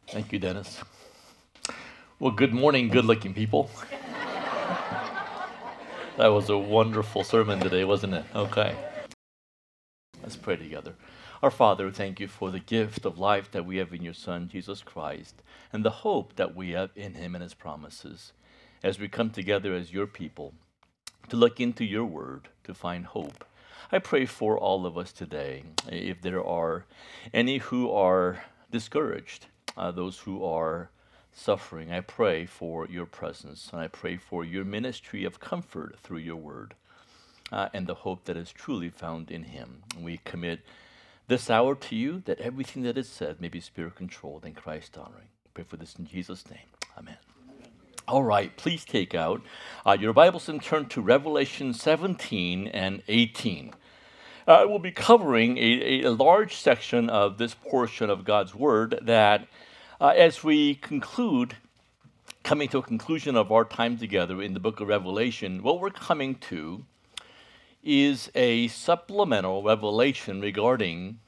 Thank you, Dennis. Well, good morning, good-looking people. That was a wonderful sermon today, wasn't it? Okay, let's pray together. Our Father, thank you for the gift of life that we have in your Son, Jesus Christ, and the hope that we have in him and his promises. As we come together as your people to look into your word, to find hope, I pray for all of us today. If there are any who are discouraged, those who are suffering, I pray for your presence, and I pray for your ministry of comfort through your word, and the hope that is truly found in him. We commit this hour to you, that everything that is said may be spirit controlled and Christ honoring. Pray for this in Jesus' name. Amen. All right, please take out your Bibles and turn to Revelation 17 and 18. We'll be covering a large section of this portion of God's Word that, as we coming to a conclusion of our time together in the book of Revelation, what we're coming to is a supplemental revelation regarding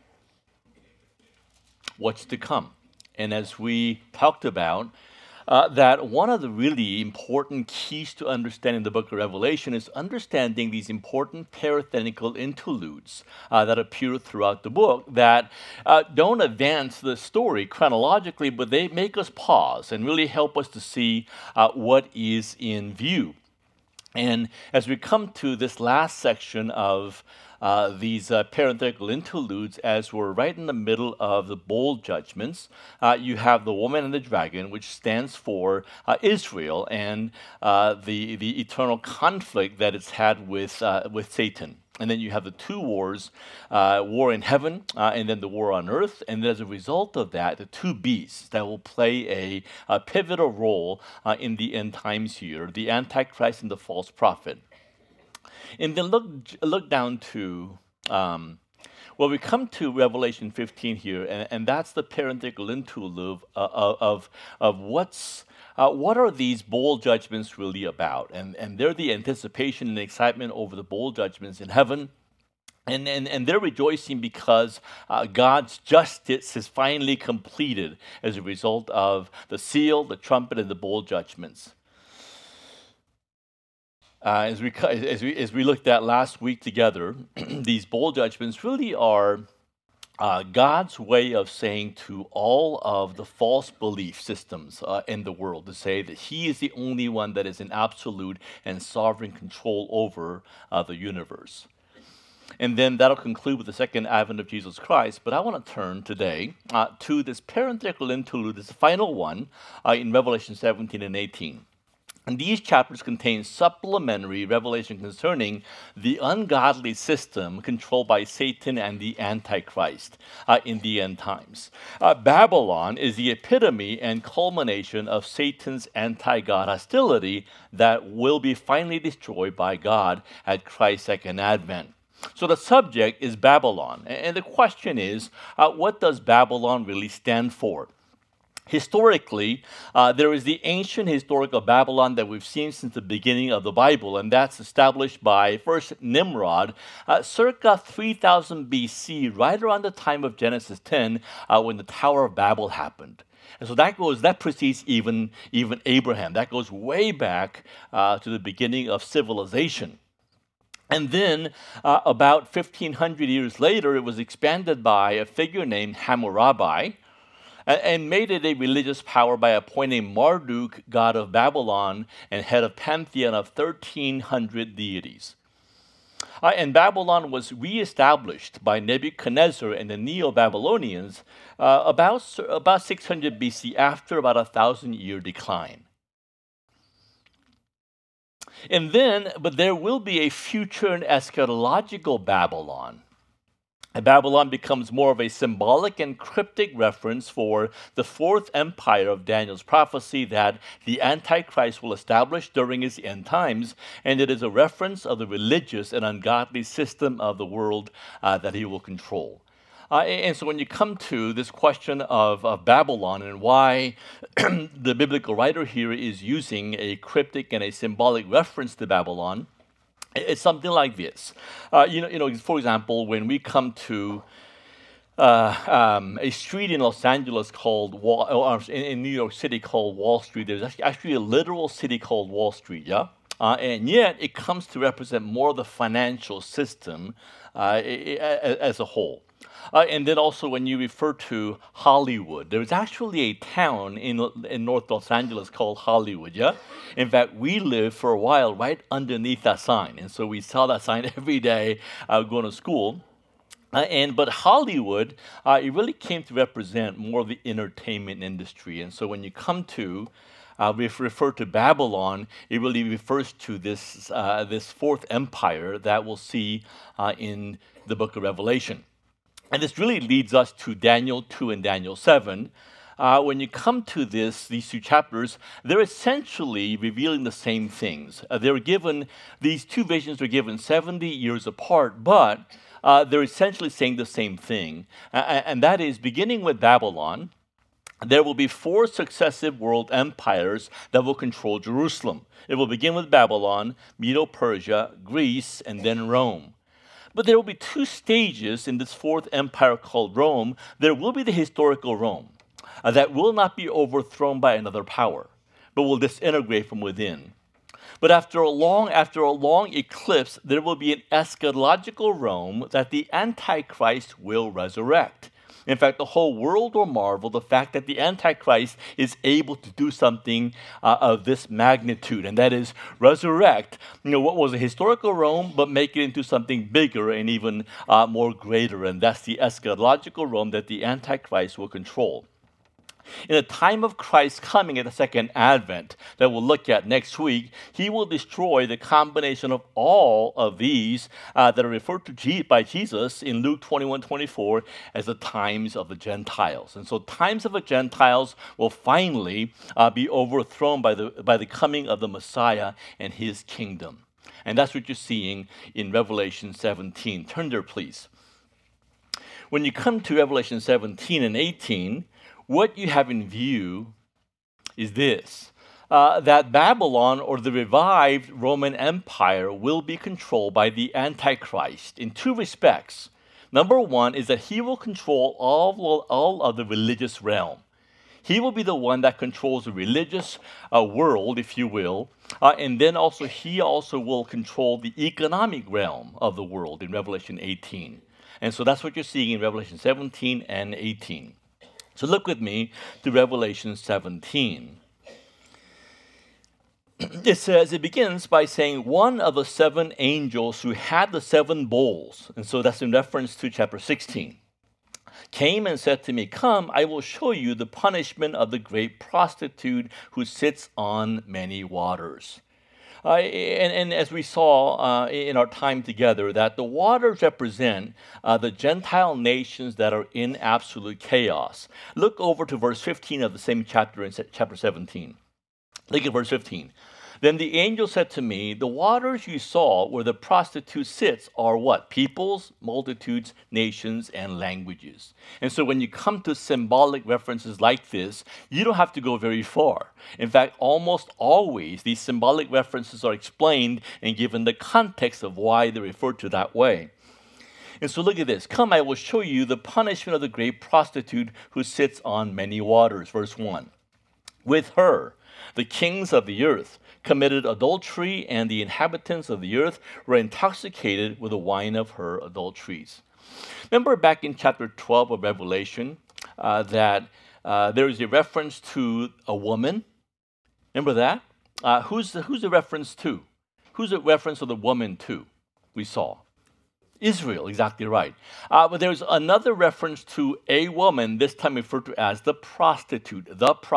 what's to come. And as we talked about, that one of the really important keys to understanding the book of Revelation is understanding these important parenthetical interludes that appear throughout the book that don't advance the story chronologically, but they make us pause and really help us to see what is in view. And as we come to this last section of these parenthetical interludes, as we're right in the middle of the bowl judgments, you have the woman and the dragon, which stands for Israel and the eternal conflict that it's had with Satan. And then you have the two wars, war in heaven and then the war on earth. And as a result of that, the two beasts that will play a pivotal role in the end times here, the Antichrist and the false prophet. And then look down to, we come to Revelation 15 here, and that's the parenthetical interlude of what are these bowl judgments really about? And they're the anticipation and excitement over the bowl judgments in heaven. And they're rejoicing because God's justice is finally completed as a result of the seal, the trumpet, and the bowl judgments. As we looked at last week together, these bowl judgments really are God's way of saying to all of the false belief systems in the world, to say that he is the only one that is in absolute and sovereign control over the universe. And then that'll conclude with the second advent of Jesus Christ. But I want to turn today to this parenthetical interlude, this final one in Revelation 17 and 18. And these chapters contain supplementary revelation concerning the ungodly system controlled by Satan and the Antichrist in the end times. Babylon is the epitome and culmination of Satan's anti-God hostility that will be finally destroyed by God at Christ's second advent. So the subject is Babylon. And the question is, what does Babylon really stand for? Historically, there is the ancient historical Babylon that we've seen since the beginning of the Bible, and that's established by first Nimrod, circa 3000 BC, right around the time of Genesis 10, when the Tower of Babel happened. And so that precedes even Abraham. That goes way back to the beginning of civilization. And then, about 1,500 years later, it was expanded by a figure named Hammurabi, and made it a religious power by appointing Marduk, god of Babylon, and head of pantheon of 1,300 deities. And Babylon was reestablished by Nebuchadnezzar and the Neo-Babylonians about 600 BC, after about a 1,000-year decline. And then, but there will be a future and eschatological Babylon. And Babylon becomes more of a symbolic and cryptic reference for the fourth empire of Daniel's prophecy that the Antichrist will establish during his end times, and it is a reference of the religious and ungodly system of the world that he will control. And so when you come to this question of Babylon and why the biblical writer here is using a cryptic and a symbolic reference to Babylon, it's something like this. For example, when we come to a street in Los Angeles called in New York City called Wall Street. There's actually a literal city called Wall Street, yeah? And yet it comes to represent more of the financial system as a whole. And then also when you refer to Hollywood, there's actually a town in North Los Angeles called Hollywood, yeah? In fact, we lived for a while right underneath that sign. And so we saw that sign every day going to school. But Hollywood, it really came to represent more of the entertainment industry. And so when you come to refer to Babylon, it really refers to this fourth empire that we'll see in the book of Revelation. And this really leads us to Daniel 2 and Daniel 7. When you come to these two chapters, they're essentially revealing the same things. These two visions are given 70 years apart, but they're essentially saying the same thing. And that is, beginning with Babylon, there will be four successive world empires that will control Jerusalem. It will begin with Babylon, Medo-Persia, Greece, and then Rome. But there will be two stages in this fourth empire called Rome. There will be the historical Rome that will not be overthrown by another power, but will disintegrate from within. But after a long eclipse, there will be an eschatological Rome that the Antichrist will resurrect. In fact, the whole world will marvel the fact that the Antichrist is able to do something of this magnitude, and that is resurrect, what was a historical Rome, but make it into something bigger and even more greater, and that's the eschatological Rome that the Antichrist will control. In the time of Christ's coming at the second advent that we'll look at next week, he will destroy the combination of all of these that are referred to by Jesus in Luke 21:24 as the times of the Gentiles. And so times of the Gentiles will finally be overthrown by the coming of the Messiah and his kingdom. And that's what you're seeing in Revelation 17. Turn there, please. When you come to Revelation 17 and 18, what you have in view is this, that Babylon, or the revived Roman Empire, will be controlled by the Antichrist in two respects. Number one is that he will control all of the religious realm. He will be the one that controls the religious world, if you will, and then he also will control the economic realm of the world in Revelation 18. And so that's what you're seeing in Revelation 17 and 18. So look with me to Revelation 17. It begins by saying one of the seven angels who had the seven bowls, and so that's in reference to chapter 16, came and said to me, "Come, I will show you the punishment of the great prostitute who sits on many waters." And as we saw in our time together, that the waters represent the Gentile nations that are in absolute chaos. Look over to verse 15 of the same chapter in chapter 17. Look at verse 15. Then the angel said to me, "The waters you saw where the prostitute sits are what? Peoples, multitudes, nations, and languages." And so when you come to symbolic references like this, you don't have to go very far. In fact, almost always these symbolic references are explained and given the context of why they're referred to that way. And so look at this. "Come, I will show you the punishment of the great prostitute who sits on many waters." Verse 1. "With her, the kings of the earth committed adultery, and the inhabitants of the earth were intoxicated with the wine of her adulteries." Remember back in chapter 12 of Revelation that there is a reference to a woman. Remember that? Who's the reference to? Who's the reference of the woman to? We saw Israel, exactly right. But there's another reference to a woman, this time referred to as the prostitute.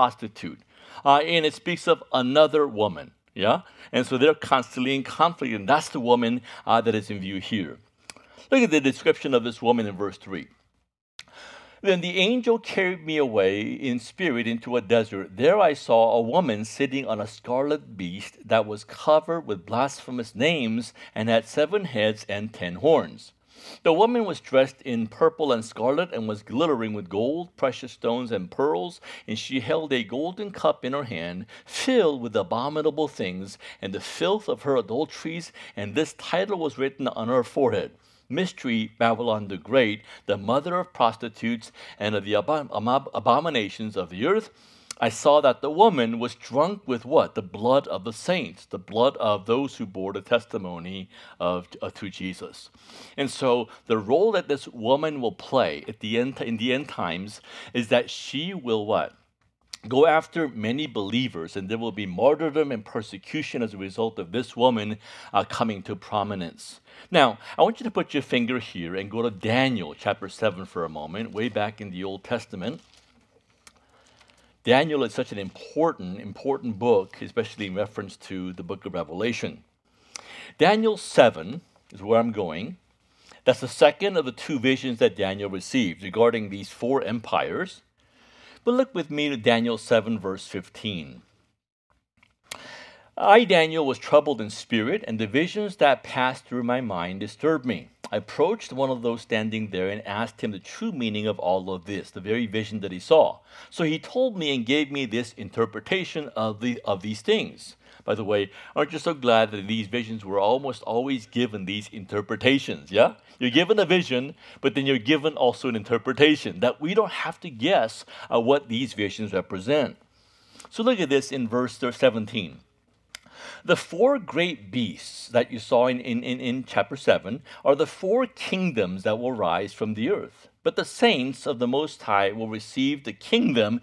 And it speaks of another woman. Yeah? And so they're constantly in conflict, and that's the woman that is in view here. Look at the description of this woman in verse 3. "Then the angel carried me away in spirit into a desert. There I saw a woman sitting on a scarlet beast that was covered with blasphemous names and had 7 heads and 10 horns. The woman was dressed in purple and scarlet and was glittering with gold, precious stones, and pearls, and she held a golden cup in her hand, filled with abominable things and the filth of her adulteries, and this title was written on her forehead: Mystery, Babylon the Great, the mother of prostitutes and of the abominations of the earth. I saw that the woman was drunk with what? The blood of the saints, the blood of those who bore the testimony to Jesus. And so the role that this woman will play at the end, in the end times is that she will what? Go after many believers, and there will be martyrdom and persecution as a result of this woman coming to prominence. Now, I want you to put your finger here and go to Daniel chapter 7 for a moment, way back in the Old Testament. Daniel is such an important book, especially in reference to the book of Revelation. Daniel 7 is where I'm going. That's the second of the two visions that Daniel received regarding these four empires. But look with me to Daniel 7, verse 15. I, Daniel, was troubled in spirit, and the visions that passed through my mind disturbed me. I approached one of those standing there and asked him the true meaning of all of this, the very vision that he saw. So he told me and gave me this interpretation of these things. By the way, aren't you so glad that these visions were almost always given these interpretations, yeah? You're given a vision, but then you're given also an interpretation, that we don't have to guess what these visions represent. So look at this in verse 17. The four great beasts that you saw in chapter 7 are the four kingdoms that will rise from the earth. But the saints of the Most High will receive the kingdom,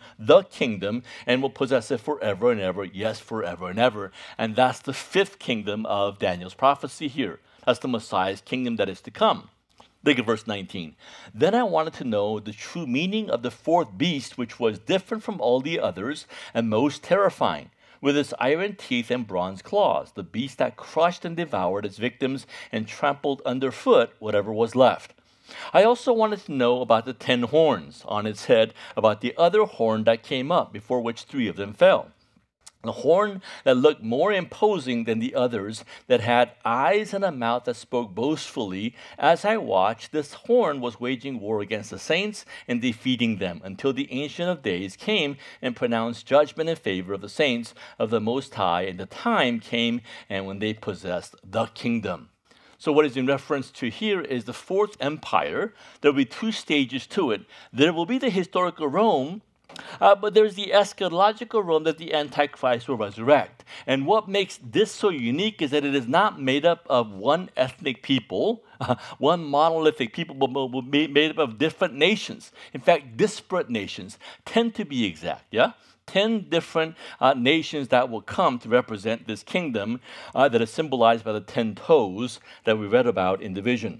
and will possess it forever and ever. Yes, forever and ever. And that's the fifth kingdom of Daniel's prophecy here. That's the Messiah's kingdom that is to come. Look at verse 19. Then I wanted to know the true meaning of the fourth beast, which was different from all the others and most terrifying, with its iron teeth and bronze claws, the beast that crushed and devoured its victims and trampled underfoot whatever was left. I also wanted to know about the 10 horns on its head, about the other horn that came up, before which 3 of them fell. The horn that looked more imposing than the others, that had eyes and a mouth that spoke boastfully. As I watched, this horn was waging war against the saints and defeating them, until the Ancient of Days came and pronounced judgment in favor of the saints of the Most High, and the time came and when they possessed the kingdom. So what is in reference to here is the fourth empire. There will be 2 stages to it. There will be the historical Rome, but there's the eschatological Rome that the Antichrist will resurrect. And what makes this so unique is that it is not made up of one ethnic people, one monolithic people, but made up of different nations. In fact, disparate nations, 10 to be exact, yeah? 10 different nations that will come to represent this kingdom that is symbolized by the 10 toes that we read about in the vision.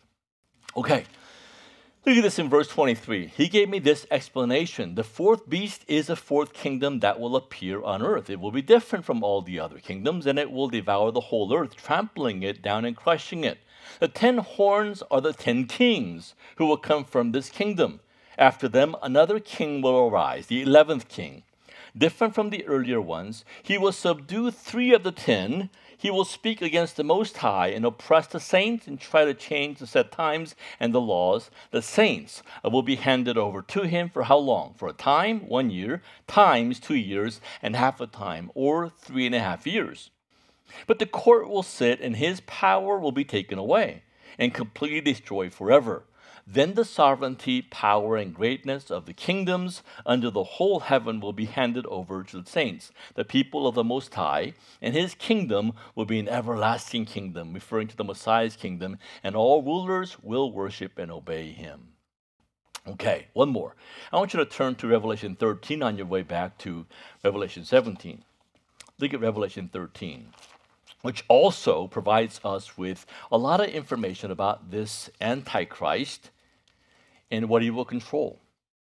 Okay, look at this in verse 23. He gave me this explanation. The fourth beast is a fourth kingdom that will appear on earth. It will be different from all the other kingdoms, and it will devour the whole earth, trampling it down and crushing it. The 10 horns are the 10 kings who will come from this kingdom. After them, another king will arise, the 11th king. Different from the earlier ones, he will subdue 3 of the 10. He will speak against the Most High and oppress the saints and try to change the set times and the laws. The saints will be handed over to him for how long? For a time, 1 year, times 2 years, and half a time, or 3.5 years. But the court will sit, and his power will be taken away and completely destroyed forever. Then the sovereignty, power, and greatness of the kingdoms under the whole heaven will be handed over to the saints, the people of the Most High, and his kingdom will be an everlasting kingdom, referring to the Messiah's kingdom, and all rulers will worship and obey him. Okay, one more. I want you to turn to Revelation 13 on your way back to Revelation 17. Look at Revelation 13, which also provides us with a lot of information about this Antichrist and what he will control.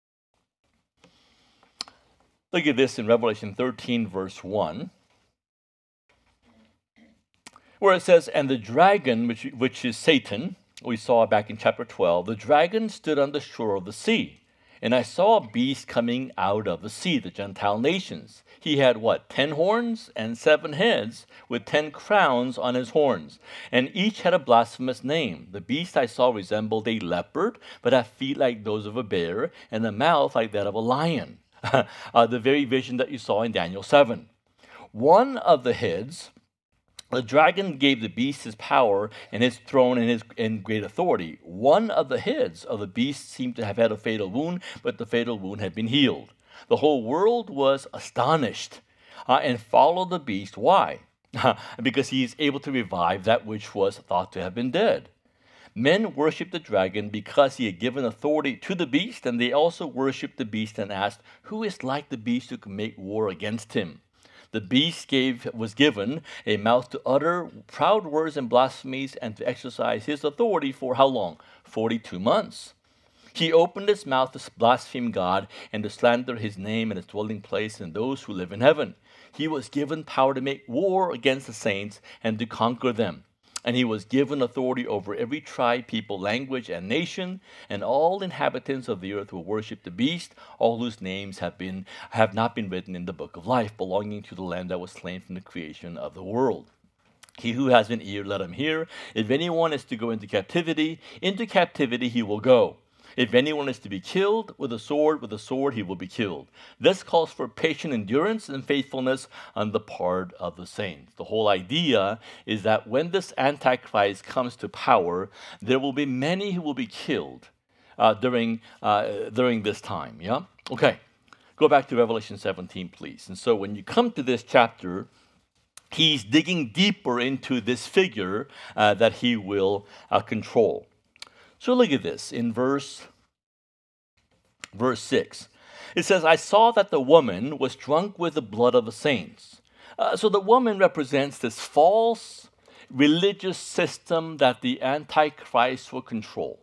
Look at this in Revelation 13, verse 1, where it says, "And the dragon, which is Satan," we saw back in chapter 12, "the dragon stood on the shore of the sea. And I saw a beast coming out of the sea, the Gentile nations. He had what? 10 horns and 7 heads, with 10 crowns on his horns. And each had a blasphemous name. The beast I saw resembled a leopard, but had feet like those of a bear, and a mouth like that of a lion." The very vision that you saw in Daniel 7. One of the heads The dragon gave the beast his power and his throne and great authority. One of the heads of the beast seemed to have had a fatal wound, but the fatal wound had been healed. The whole world was astonished and followed the beast. Why? Because he is able to revive that which was thought to have been dead. Men worshipped the dragon because he had given authority to the beast, and they also worshipped the beast and asked, "Who is like the beast who can make war against him?" The beast was given a mouth to utter proud words and blasphemies and to exercise his authority for how long? 42 months. He opened his mouth to blaspheme God and to slander his name and his dwelling place and those who live in heaven. He was given power to make war against the saints and to conquer them. And he was given authority over every tribe, people, language, and nation, and all inhabitants of the earth will worship the beast, all whose names have not been written in the book of life, belonging to the Lamb that was slain from the creation of the world. He who has an ear, let him hear. If anyone is to go into captivity he will go. If anyone is to be killed with a sword he will be killed. This calls for patient endurance and faithfulness on the part of the saints. The whole idea is that when this Antichrist comes to power, there will be many who will be killed during this time. Yeah? Okay. Go back to Revelation 17, please. And so when you come to this chapter, he's digging deeper into this figure that he will control. So look at this in verse 6. It says, "I saw that the woman was drunk with the blood of the saints." So the woman represents this false religious system that the Antichrist will control.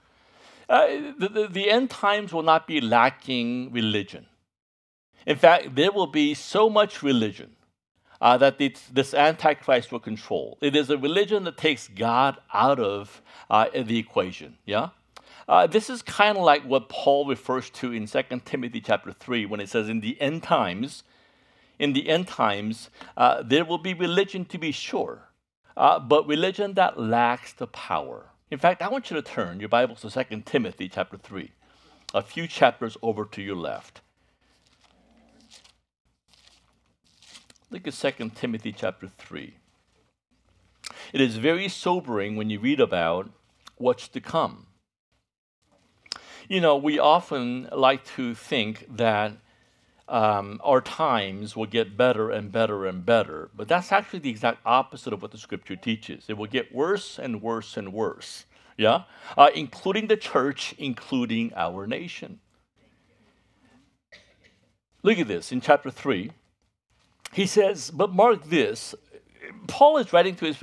The end times will not be lacking religion. In fact, there will be so much religion that this Antichrist will control. It is a religion that takes God out of the equation. Yeah, this is kind of like what Paul refers to in 2 Timothy chapter 3 when it says, "In the end times, there will be religion to be sure, but religion that lacks the power." In fact, I want you to turn your Bibles to 2 Timothy chapter 3, a few chapters over to your left. Look at 2 Timothy chapter 3. It is very sobering when you read about what's to come. You know, we often like to think that our times will get better and better and better, but that's actually the exact opposite of what the scripture teaches. It will get worse and worse and worse, yeah? Including the church, including our nation. Look at this in chapter 3. He says, but mark this. Paul is writing to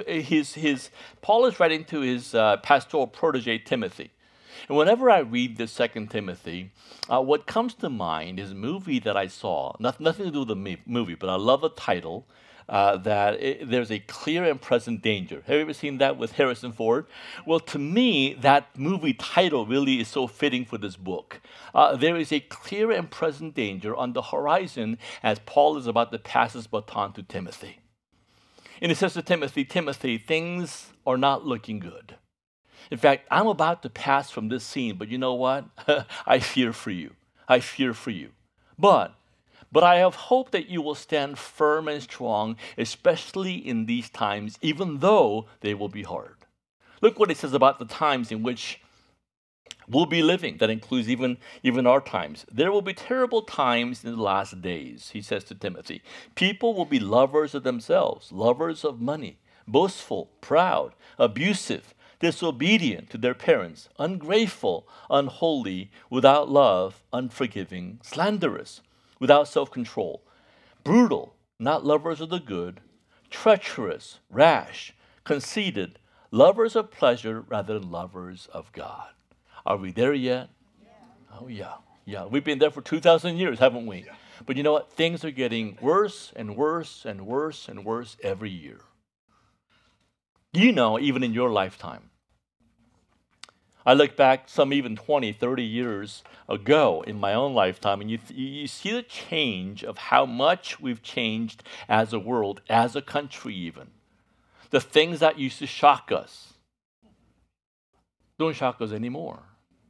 his pastoral protege Timothy. And whenever I read this 2 Timothy, what comes to mind is a movie that I saw. Nothing to do with the movie, but I love the title. There's a clear and present danger. Have you ever seen that with Harrison Ford? Well, to me, that movie title really is so fitting for this book. There is a clear and present danger on the horizon as Paul is about to pass his baton to Timothy. And he says to Timothy, "Timothy, things are not looking good. In fact, I'm about to pass from this scene, but you know what? I fear for you. I fear for you. But I have hope that you will stand firm and strong, especially in these times, even though they will be hard." Look what it says about the times in which we'll be living. That includes even our times. "There will be terrible times in the last days," he says to Timothy. "People will be lovers of themselves, lovers of money, boastful, proud, abusive, disobedient to their parents, ungrateful, unholy, without love, unforgiving, slanderous, without self-control, brutal, not lovers of the good, treacherous, rash, conceited, lovers of pleasure rather than lovers of God." Are we there yet? Yeah. Oh, yeah. Yeah. We've been there for 2,000 years, haven't we? Yeah. But you know what? Things are getting worse and worse and worse and worse every year. You know, even in your lifetime. I look back some even 20, 30 years ago in my own lifetime, and you see the change of how much we've changed as a world, as a country even. The things that used to shock us don't shock us anymore.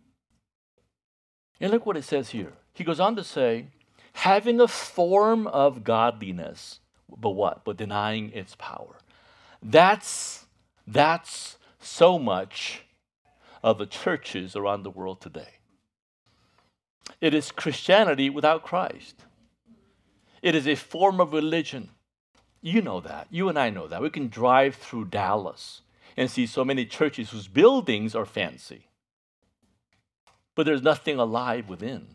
And look what it says here. He goes on to say, "Having a form of godliness," but what? But denying its power. That's so much of the churches around the world today. It is Christianity without Christ. It is a form of religion. You know that. You and I know that. We can drive through Dallas and see so many churches whose buildings are fancy, but there's nothing alive within.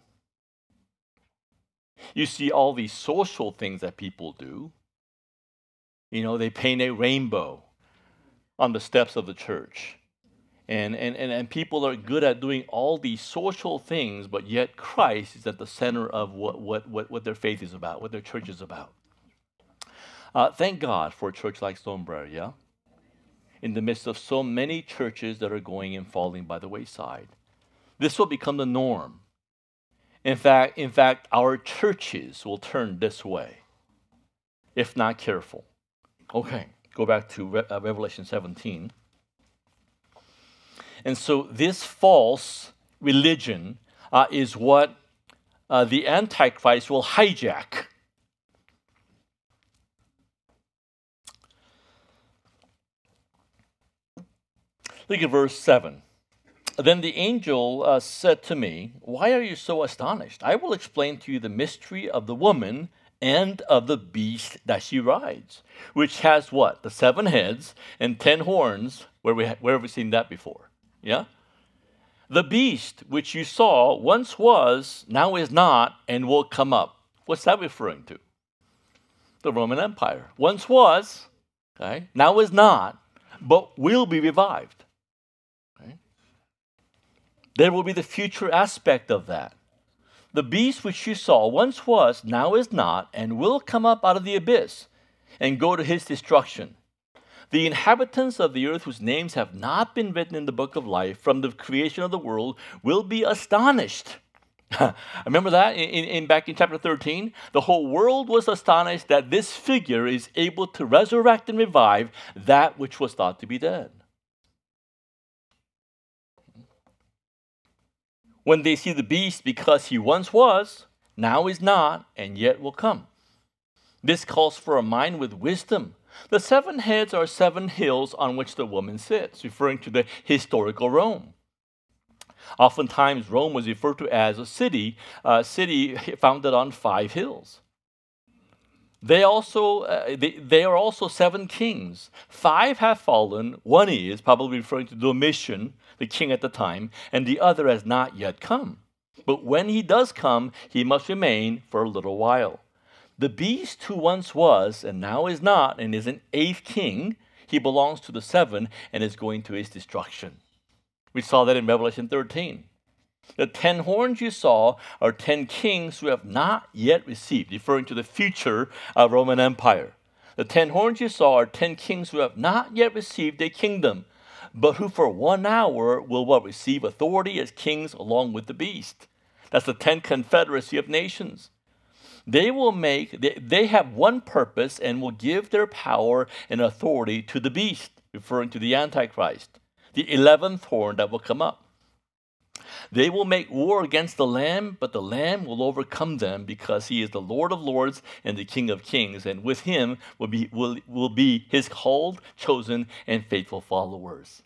You see all these social things that people do. You know, they paint a rainbow on the steps of the church. And people are good at doing all these social things, but yet Christ is at the center of what their faith is about, what their church is about. Thank God for a church like Stonebriar, yeah? In the midst of so many churches that are going and falling by the wayside. This will become the norm. In fact, our churches will turn this way, if not careful. Okay, go back to Revelation 17. And so this false religion is what the Antichrist will hijack. Look at verse 7. Then the angel said to me, "Why are you so astonished? I will explain to you the mystery of the woman and of the beast that she rides, which has what? The 7 heads and 10 horns. Where have we seen that before? Yeah? The beast which you saw once was, now is not, and will come up." What's that referring to? The Roman Empire. Once was, okay, now is not, but will be revived. Okay? There will be the future aspect of that. The beast which you saw once was, now is not, and will come up out of the abyss and go to his destruction. The inhabitants of the earth whose names have not been written in the book of life from the creation of the world will be astonished. Remember that back in chapter 13? The whole world was astonished that this figure is able to resurrect and revive that which was thought to be dead. When they see the beast, because he once was, now is not, and yet will come. This calls for a mind with wisdom. The 7 heads are 7 hills on which the woman sits, referring to the historical Rome. Oftentimes, Rome was referred to as a city founded on 5 hills. They are also 7 kings. 5 have fallen. One is probably referring to Domitian, the king at the time, and the other has not yet come. But when he does come, he must remain for a little while. The beast who once was and now is not and is an 8th king, he belongs to the 7 and is going to his destruction. We saw that in Revelation 13. The 10 horns you saw are 10 kings who have not yet received, referring to the future Roman Empire. The 10 horns you saw are 10 kings who have not yet received a kingdom, but who for 1 hour will receive authority as kings along with the beast. That's the 10 confederacy of nations. They have one purpose and will give their power and authority to the beast, referring to the Antichrist, the 11th horn that will come up. They will make war against the Lamb, but the Lamb will overcome them because he is the Lord of lords and the King of kings, and with him will be his called, chosen, and faithful followers.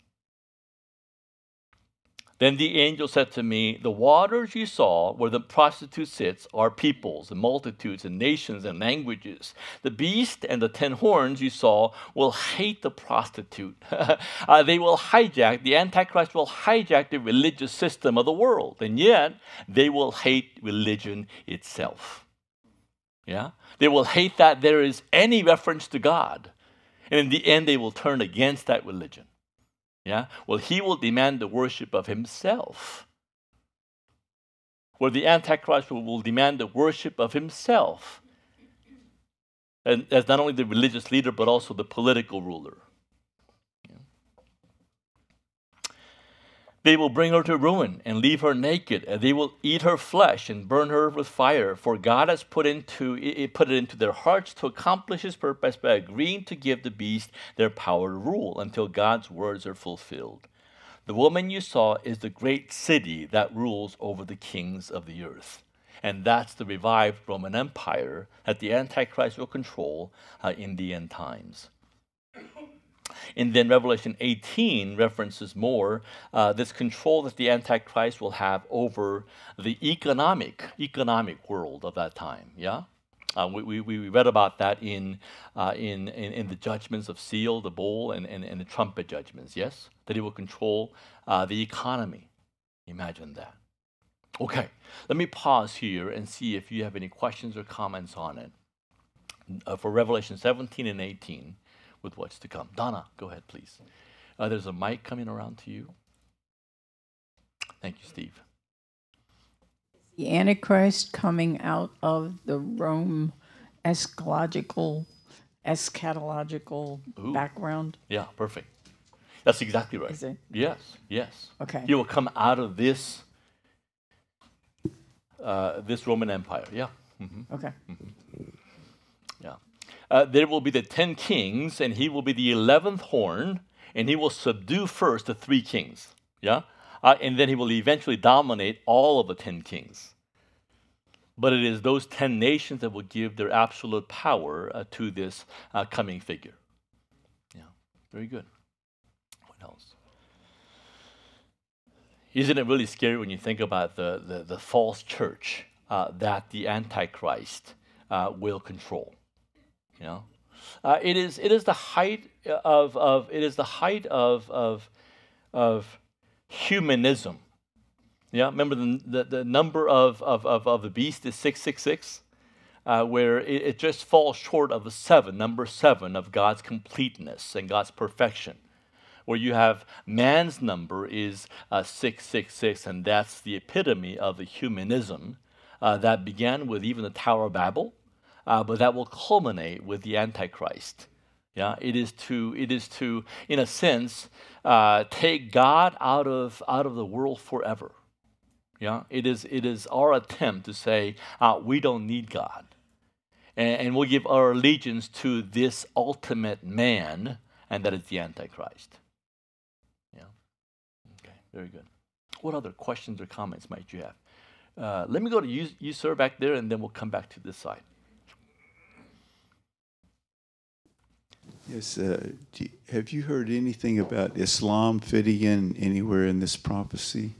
Then the angel said to me, "The waters you saw where the prostitute sits are peoples and multitudes and nations and languages. The beast and the 10 horns you saw will hate the prostitute." The Antichrist will hijack the religious system of the world, and yet they will hate religion itself. Yeah? They will hate that there is any reference to God, and in the end they will turn against that religion. Yeah? Well, he will demand the worship of himself. Where the Antichrist will demand the worship of himself. And as not only the religious leader, but also the political ruler. Yeah. They will bring her to ruin and leave her naked, and they will eat her flesh and burn her with fire. For God has put it into their hearts to accomplish his purpose by agreeing to give the beast their power to rule until God's words are fulfilled. The woman you saw is the great city that rules over the kings of the earth. And that's the revived Roman Empire that the Antichrist will control in the end times. And then Revelation 18 references more this control that the Antichrist will have over the economic world of that time. Yeah, we read about that in the judgments of seal, the bowl, and the trumpet judgments. Yes, that he will control the economy. Imagine that. Okay, let me pause here and see if you have any questions or comments on it for Revelation 17 and 18 with what's to come. Donna, go ahead, please. There's a mic coming around to you. Thank you, Steve. The Antichrist coming out of the Rome eschatological Ooh. background? Yeah, perfect. That's exactly right. Is it? Yes, yes. Okay. He will come out of this this Roman Empire. Yeah. Mm-hmm. Okay. Yeah. There will be the 10 kings, and he will be the 11th horn, and he will subdue first the 3 kings. Yeah. And then he will eventually dominate all of the 10 kings. But it is those 10 nations that will give their absolute power to this coming figure. Yeah. Very good. What else? Isn't it really scary when you think about the false church that the Antichrist will control? You know, it is the height of humanism. Yeah, remember the number of the beast is 666, where it just falls short of the 7, number 7 of God's completeness and God's perfection. Where you have man's number is 666, and that's the epitome of the humanism that began with even the Tower of Babel, but that will culminate with the Antichrist. Yeah, it is to, in a sense, take God out of the world forever. Yeah, it is our attempt to say we don't need God, and we'll give our allegiance to this ultimate man, and that is the Antichrist. Yeah. Okay. Very good. What other questions or comments might you have? Let me go to you, sir, back there, and then we'll come back to this side. Yes. Have you heard anything about Islam fitting in anywhere in this prophecy?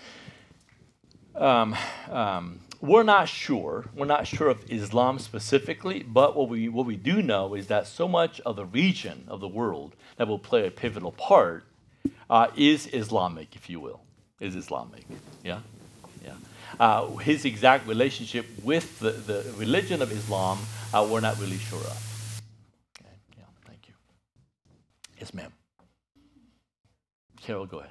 We're not sure. We're not sure of Islam specifically, but what we do know is that so much of the region of the world that will play a pivotal part is Islamic, if you will, is Islamic. Yeah, yeah. His exact relationship with the religion of Islam, we're not really sure of. Okay. Yeah. Thank you. Yes, ma'am. Carol, go ahead.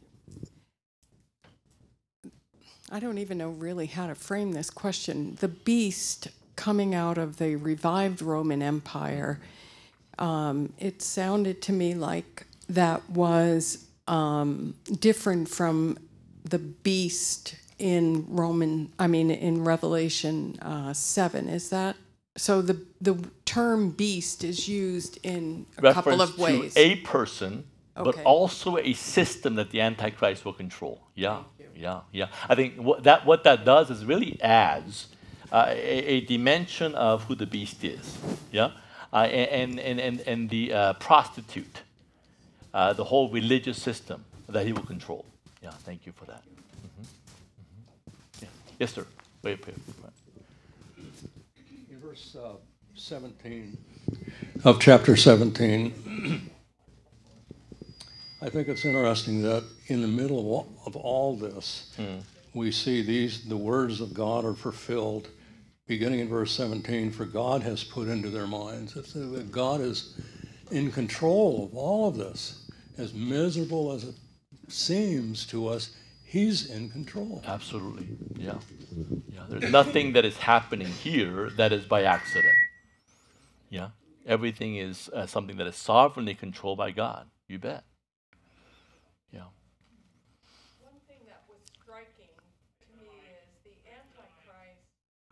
I don't even know really how to frame this question. The beast coming out of the revived Roman Empire, it sounded to me like that was different from the beast in Revelation 7. Is that so? The term beast is used in a couple of ways. To a person, Okay. but also a system that the Antichrist will control. Yeah. Yeah. I think what that does is really adds a dimension of who the beast is. Yeah, and the prostitute, the whole religious system that he will control. Yeah, thank you for that. Mm-hmm. Mm-hmm. Yeah. Yes, sir. Wait. In verse 17 of chapter 17. I think it's interesting that in the middle of all this, we see the words of God are fulfilled, beginning in verse 17, for God has put into their minds. That God is in control of all of this. As miserable as it seems to us, he's in control. Absolutely, yeah. There's nothing that is happening here that is by accident. Yeah, everything is something that is sovereignly controlled by God. You bet. Yeah. One thing that was striking to me is the Antichrist,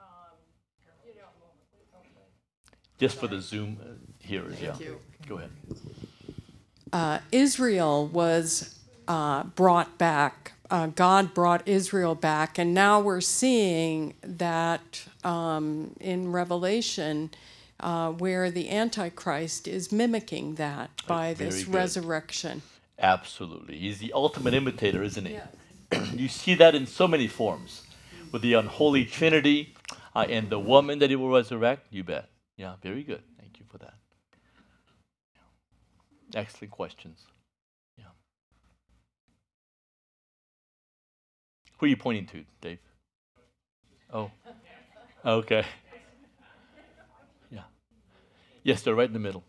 Just for the Zoom hearers, yeah. you. Go ahead. Israel was brought back. God brought Israel back, and now we're seeing that in Revelation, where the Antichrist is mimicking that by Very this good. resurrection. Absolutely. He's the ultimate imitator, isn't he? You see that in so many forms. With the unholy trinity and the woman that he will resurrect, you bet. Yeah, very good. Thank you for that. Excellent questions. Yeah. Who are you pointing to, Dave? Oh, okay. Yeah. Yes, they're right in the middle.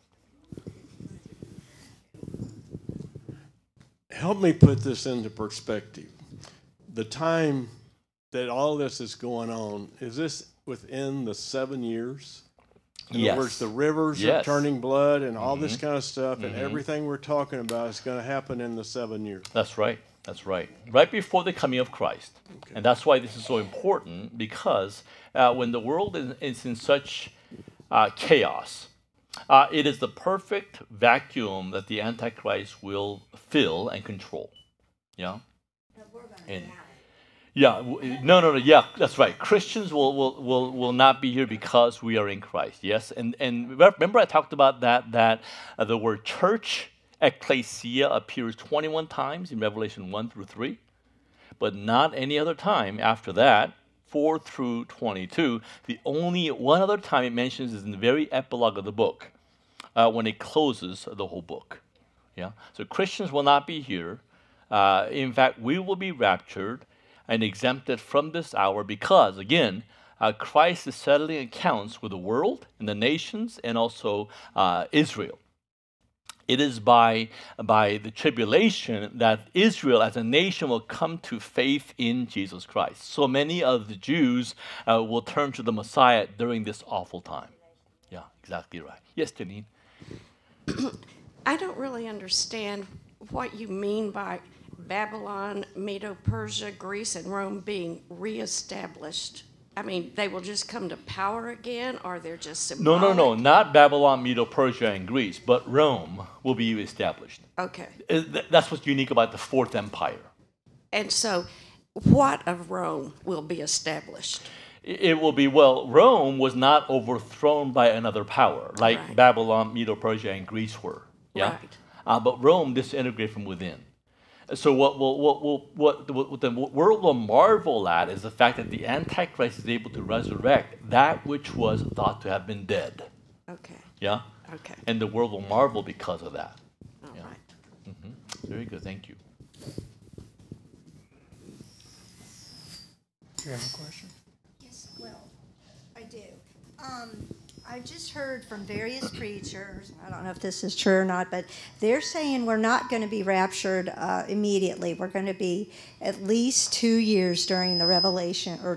Help me put this into perspective. The time that all this is going on, is this within the 7 years? In Yes. other words, the rivers are Yes. turning blood and all this kind of stuff, and everything we're talking about is going to happen in the 7 years. That's right. That's right. Right before the coming of Christ. And that's why this is so important, because when the world is in such chaos, it is the perfect vacuum that the Antichrist will fill and control. Yeah? And no. Yeah, that's right. Christians will not be here because we are in Christ. Yes, and remember I talked about that the word church, ecclesia, appears 21 times in Revelation 1 through 3, but not any other time after that. 4 through 22. The only one other time it mentions is in the very epilogue of the book, when it closes the whole book. Yeah. So Christians will not be here. In fact, we will be raptured and exempted from this hour because, again, Christ is settling accounts with the world and the nations and also Israel. It is by the tribulation that Israel as a nation will come to faith in Jesus Christ. So many of the Jews will turn to the Messiah during this awful time. Yeah, exactly right. Yes, Janine? I don't really understand what you mean by Babylon, Medo-Persia, Greece, and Rome being reestablished. I mean, they will just come to power again, or they're just symbolic? No, not Babylon, Medo-Persia, and Greece, but Rome will be established. Okay. That's what's unique about the Fourth Empire. And so, what of Rome will be established? It will be, well, Rome was not overthrown by another power, like Right. Babylon, Medo-Persia, and Greece were. Yeah? Right. But Rome disintegrated from within. So what the world will marvel at is the fact that the Antichrist is able to resurrect that which was thought to have been dead. Okay. Yeah? Okay. And the world will marvel because of that. All Yeah. right. Very good, thank you. Do you have a question? Yes, well, I do. I just heard from various preachers, I don't know if this is true or not, but they're saying we're not going to be raptured immediately. We're going to be at least 2 years during the revelation or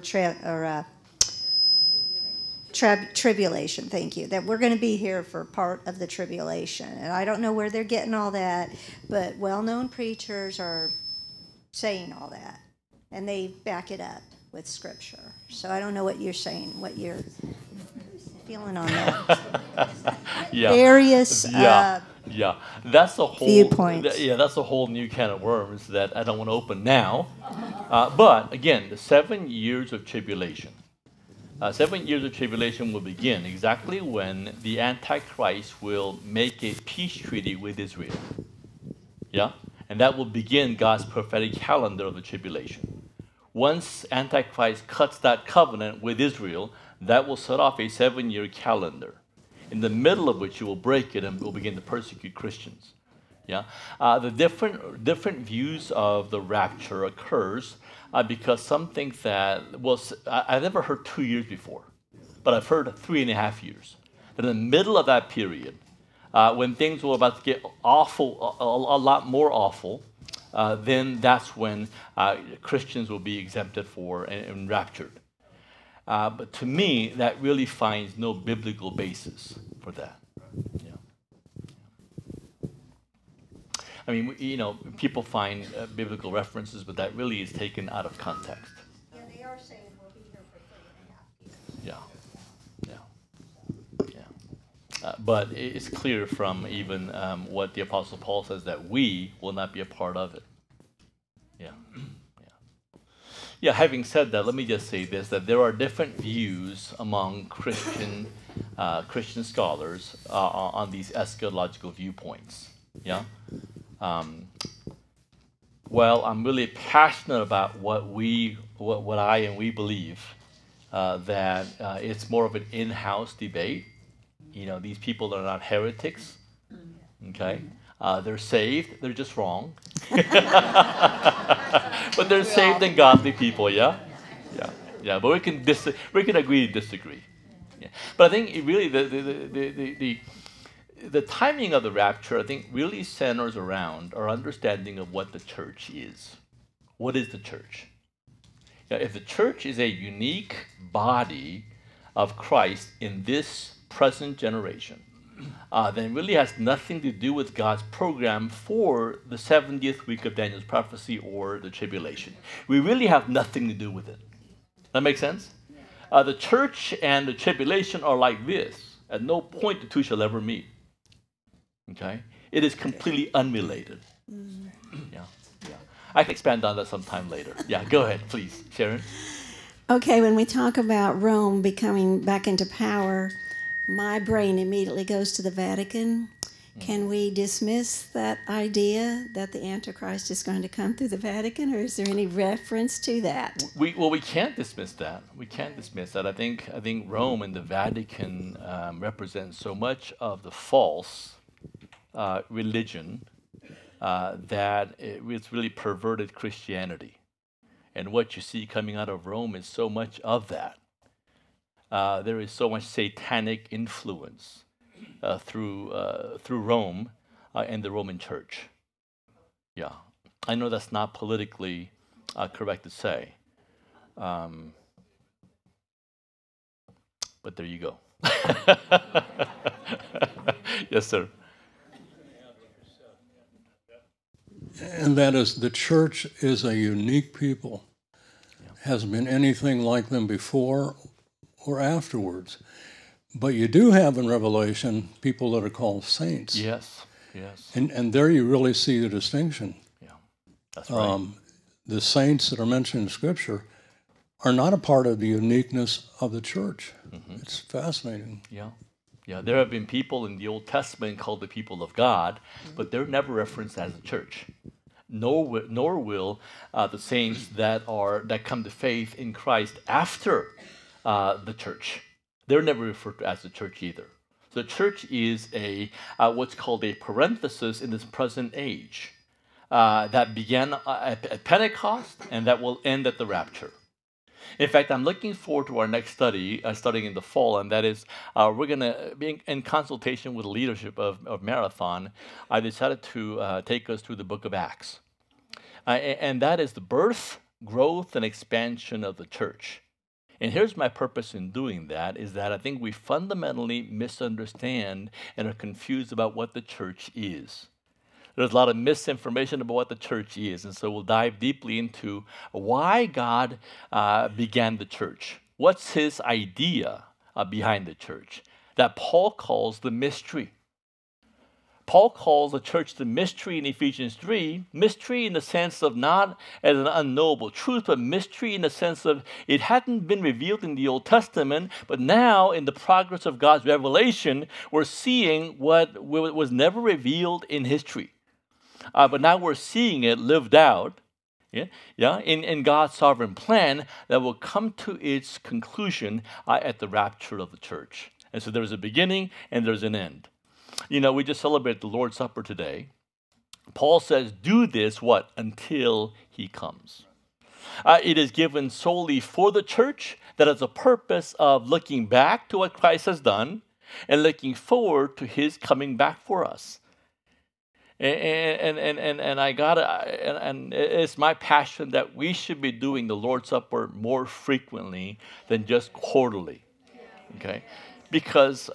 tribulation, thank you, that we're going to be here for part of the tribulation. And I don't know where they're getting all that, but well-known preachers are saying all that, and they back it up with Scripture. So I don't know what you're saying, what you're feeling on that. Yeah. Various Yeah, that's a whole viewpoints. That's a whole new can of worms that I don't want to open now. But again, the 7 years of tribulation. 7 years of tribulation will begin exactly when the Antichrist will make a peace treaty with Israel. Yeah, and that will begin God's prophetic calendar of the tribulation. Once Antichrist cuts that covenant with Israel, that will set off a 7-year calendar, in the middle of which you will break it and will begin to persecute Christians. Yeah, the different views of the rapture occurs because some think that, well, I've never heard 2 years before, but I've heard 3.5 years. That in the middle of that period, when things were about to get awful, a lot more awful, then that's when Christians will be exempted for and raptured. But to me, that really finds no biblical basis for that. Yeah. I mean, people find biblical references, but that really is taken out of context. Yeah, they are saying we'll be here for 3.5 years. Yeah. But it's clear from even what the Apostle Paul says that we will not be a part of it. Yeah. Yeah, having said that, let me just say this, that there are different views among Christian scholars on these eschatological viewpoints. Yeah? Well, I'm really passionate about what I and we believe, that it's more of an in-house debate. These people are not heretics, okay? They're saved, they're just wrong. But they're saved and godly people, yeah? Yeah, but we can agree to disagree. Yeah. But I think really the timing of the rapture, I think, really centers around our understanding of what the church is. What is the church? If the church is a unique body of Christ in this present generation, then it really has nothing to do with God's program for the 70th week of Daniel's prophecy or the tribulation. We really have nothing to do with it. That makes sense? The church and the tribulation are like this. At no point the two shall ever meet. Okay? It is completely unrelated. Yeah. I can expand on that sometime later. Yeah, go ahead, please, Sharon. Okay, when we talk about Rome becoming back into power, my brain immediately goes to the Vatican. Can we dismiss that idea that the Antichrist is going to come through the Vatican, or is there any reference to that? We can't dismiss that. We can't dismiss that. I think Rome and the Vatican represent so much of the false religion that it's really perverted Christianity. And what you see coming out of Rome is so much of that. There is so much satanic influence through Rome and the Roman Church. Yeah, I know that's not politically correct to say, but there you go. Yes, sir. And that is, the church is a unique people. Hasn't been anything like them before or afterwards. But you do have in Revelation people that are called saints. Yes. And there you really see the distinction. Yeah, that's right. The saints that are mentioned in Scripture are not a part of the uniqueness of the church. Mm-hmm. It's fascinating. Yeah, there have been people in the Old Testament called the people of God, but they're never referenced as a church. Nor will the saints that come to faith in Christ after the church. They're never referred to as the church either. So the church is what's called a parenthesis in this present age that began at Pentecost and that will end at the rapture. In fact, I'm looking forward to our next study, studying in the fall, and that is we're going to be in consultation with the leadership of Marathon. I decided to take us through the book of Acts. And that is the birth, growth, and expansion of the church. And here's my purpose in doing that, is that I think we fundamentally misunderstand and are confused about what the church is. There's a lot of misinformation about what the church is, and so we'll dive deeply into why God began the church. What's his idea behind the church that Paul calls the mystery? Paul calls the church the mystery in Ephesians 3, mystery in the sense of not as an unknowable truth, but mystery in the sense of it hadn't been revealed in the Old Testament, but now in the progress of God's revelation, we're seeing what was never revealed in history. But now we're seeing it lived out in God's sovereign plan that will come to its conclusion at the rapture of the church. And so there's a beginning and there's an end. We just celebrated the Lord's Supper today. Paul says, do this, what? Until he comes. It is given solely for the church that has a purpose of looking back to what Christ has done and looking forward to his coming back for us. And it's my passion that we should be doing the Lord's Supper more frequently than just quarterly. Okay? Because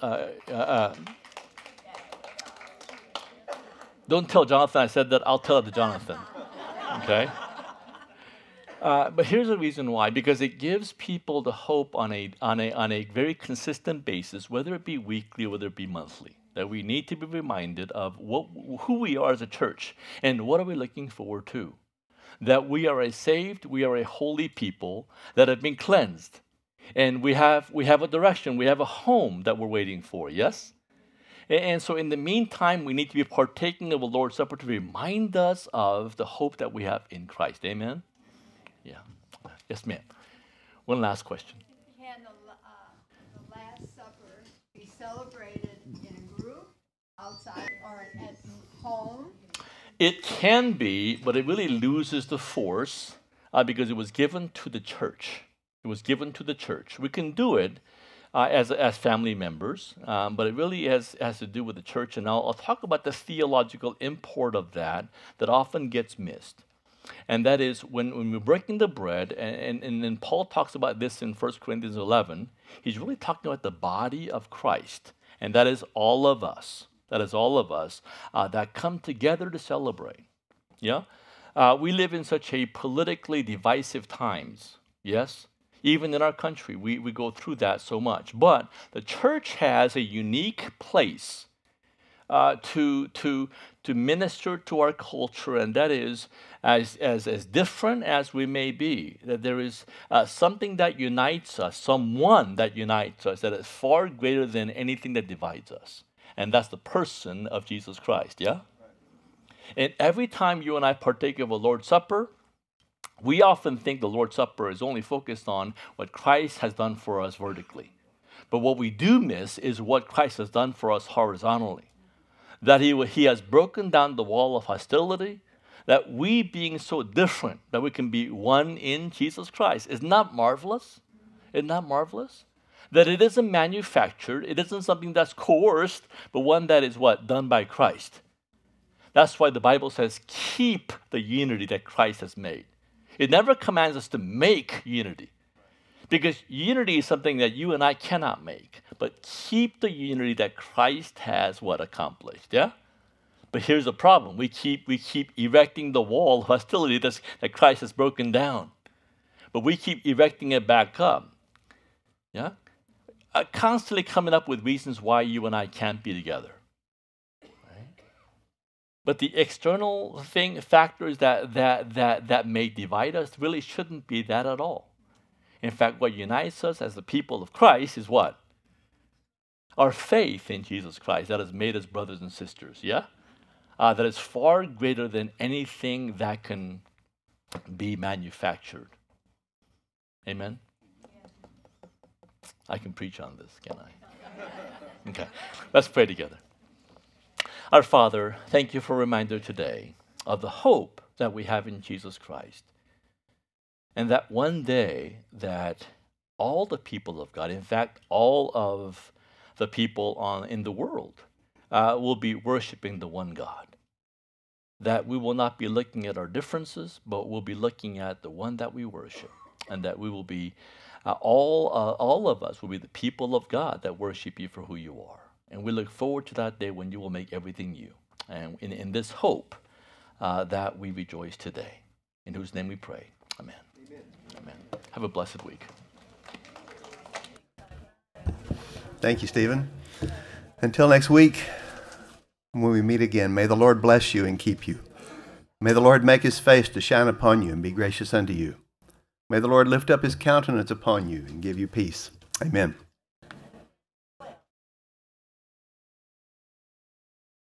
don't tell Jonathan I said that. I'll tell it to Jonathan. Okay? But here's the reason why. Because it gives people the hope on a very consistent basis, whether it be weekly or whether it be monthly, that we need to be reminded of who we are as a church and what are we looking forward to. that we are a saved, we are a holy people that have been cleansed. And we have a direction, we have a home that we're waiting for, yes? And so in the meantime, we need to be partaking of the Lord's Supper to remind us of the hope that we have in Christ. Amen? Yeah. Yes, ma'am. One last question. Can the Last Supper be celebrated in a group, outside, or at home? It can be, but it really loses the force because it was given to the church. It was given to the church. We can do it as family members, but it really has to do with the church. And I'll talk about the theological import of that often gets missed. And that is when we're breaking the bread, and then Paul talks about this in 1 Corinthians 11, he's really talking about the body of Christ. And that is all of us. That is all of us that come together to celebrate. Yeah? We live in such a politically divisive times. Yes? Even in our country, we go through that so much. But the church has a unique place to minister to our culture, and that is as different as we may be, that there is something that unites us, someone that unites us, that is far greater than anything that divides us. And that's the person of Jesus Christ, yeah? And every time you and I partake of a Lord's Supper, we often think the Lord's Supper is only focused on what Christ has done for us vertically. But what we do miss is what Christ has done for us horizontally. That he has broken down the wall of hostility, that we being so different, that we can be one in Jesus Christ. Isn't that marvelous? Isn't that marvelous? That it isn't manufactured, it isn't something that's coerced, but one that is what? Done by Christ. That's why the Bible says, keep the unity that Christ has made. It never commands us to make unity, because unity is something that you and I cannot make, but keep the unity that Christ has what? Accomplished, yeah? But here's the problem. We keep erecting the wall of hostility that Christ has broken down. But we keep erecting it back up, yeah? Constantly coming up with reasons why you and I can't be together. Right? But the external factors that may divide us really shouldn't be that at all. In fact, what unites us as the people of Christ is what? Our faith in Jesus Christ that has made us brothers and sisters, yeah? That is far greater than anything that can be manufactured. Amen? I can preach on this, can I? Okay, let's pray together. Our Father, thank you for a reminder today of the hope that we have in Jesus Christ. And that one day that all the people of God, in fact, all of the people in the world, will be worshiping the one God. That we will not be looking at our differences, but we'll be looking at the one that we worship. And that we will be, all of us will be the people of God that worship you for who you are. And we look forward to that day when you will make everything new. And in this hope that we rejoice today. In whose name we pray. Amen. Amen. Have a blessed week. Thank you, Stephen. Until next week, when we meet again, may the Lord bless you and keep you. May the Lord make his face to shine upon you and be gracious unto you. May the Lord lift up his countenance upon you and give you peace. Amen.